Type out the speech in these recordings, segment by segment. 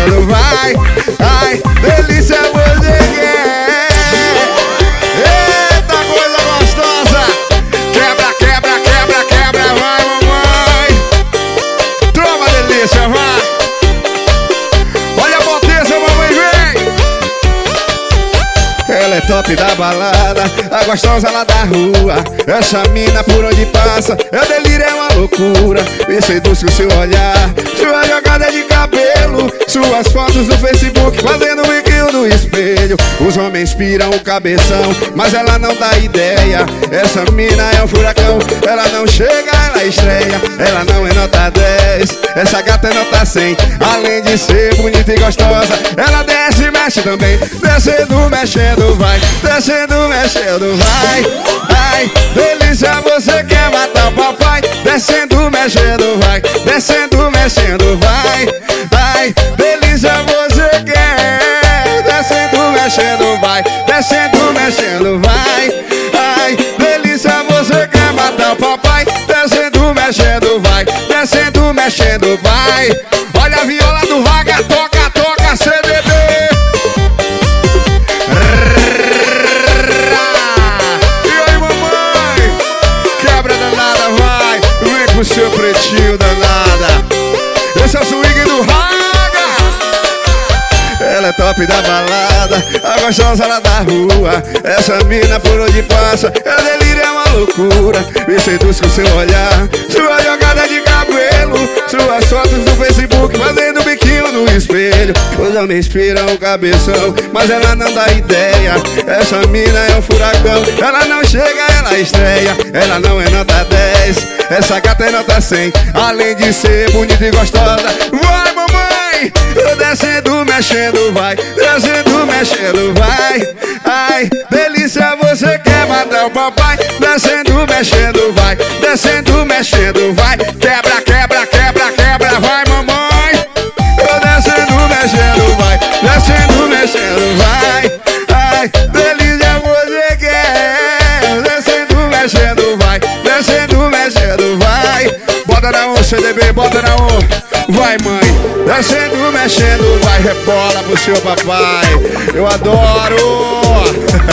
mexendo, vai. Ai, delícia você quer. Eita coisa gostosa. Quebra, quebra, quebra, quebra, vai mamãe. Toma delícia, vai. Olha a potência, mamãe, vem. Ela é top da balada, a gostosa lá da rua. Essa mina por onde passa, é delírio, é uma loucura. Me seduz com seu olhar, sua jogada de cabelo, suas fotos no Facebook, fazendo um biquinho no espelho. Os homens piram o cabeção, mas ela não dá ideia. Essa mina é um furacão, ela não chega, ela estreia. Ela não é nota 10, essa gata é nota 100. Além de ser bonita e gostosa, ela desce e mexe também. Descendo, mexendo, vai. Descendo, mexendo, vai. Ai, delícia, você quer matar o papai. Descendo, mexendo, vai. Descendo, mexendo, vai. Ai, delícia, você quer. Descendo, mexendo, vai. Descendo, mexendo, vai. Ai, delícia, você quer matar o papai. Descendo, mexendo, vai. Descendo, mexendo, vai. Olha a viola do Raga, toca, toca, CDB. O seu pretinho danada. Esse é o swing do Raga. Ela é top da balada, a gostosa lá da rua. Essa mina por onde passa, é delírio, é uma loucura. Me seduz com seu olhar, sua jogada de cabelo, suas fotos no Facebook, fazendo biquinho no espelho. Os homens piram o cabeção, mas ela não dá ideia. Essa mina é um furacão, ela não chega, ela estreia. Ela não é nota 10, essa gata é nota 100. Além de ser bonita e gostosa, vai mamãe. Descendo, mexendo, vai. Descendo, mexendo, vai. Ai, delícia, você quer matar o papai. Descendo, mexendo, vai. Descendo, mexendo, vai. Quebra, quebra, quebra, quebra, vai mamãe. Descendo, mexendo, vai. Descendo, mexendo, vai. Ai, delícia, você quer. Descendo, mexendo, vai. Descendo, mexendo, vai. Bota na 1, CDB, bota na 1. Vai mãe, descendo, mexendo, vai, rebola pro seu papai. Eu adoro.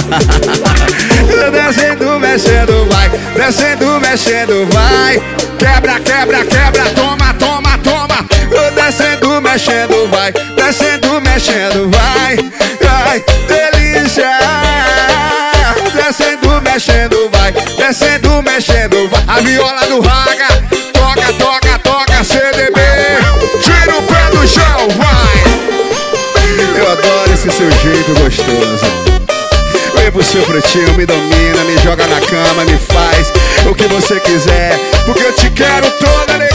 Descendo, mexendo, vai. Descendo, mexendo, vai. Quebra, quebra, quebra, toma, toma, toma. Descendo, mexendo, vai. Descendo, mexendo, vai. Ai, delícia. Descendo, mexendo, vai. Descendo, mexendo, vai. A viola do Raga, toca, toca, toca, CDB. Tira o pé do chão, vai. Eu adoro esse seu jeito gostoso. Vem pro seu pretinho, me domina, me joga na cama, me faz o que você quiser, porque eu te quero toda.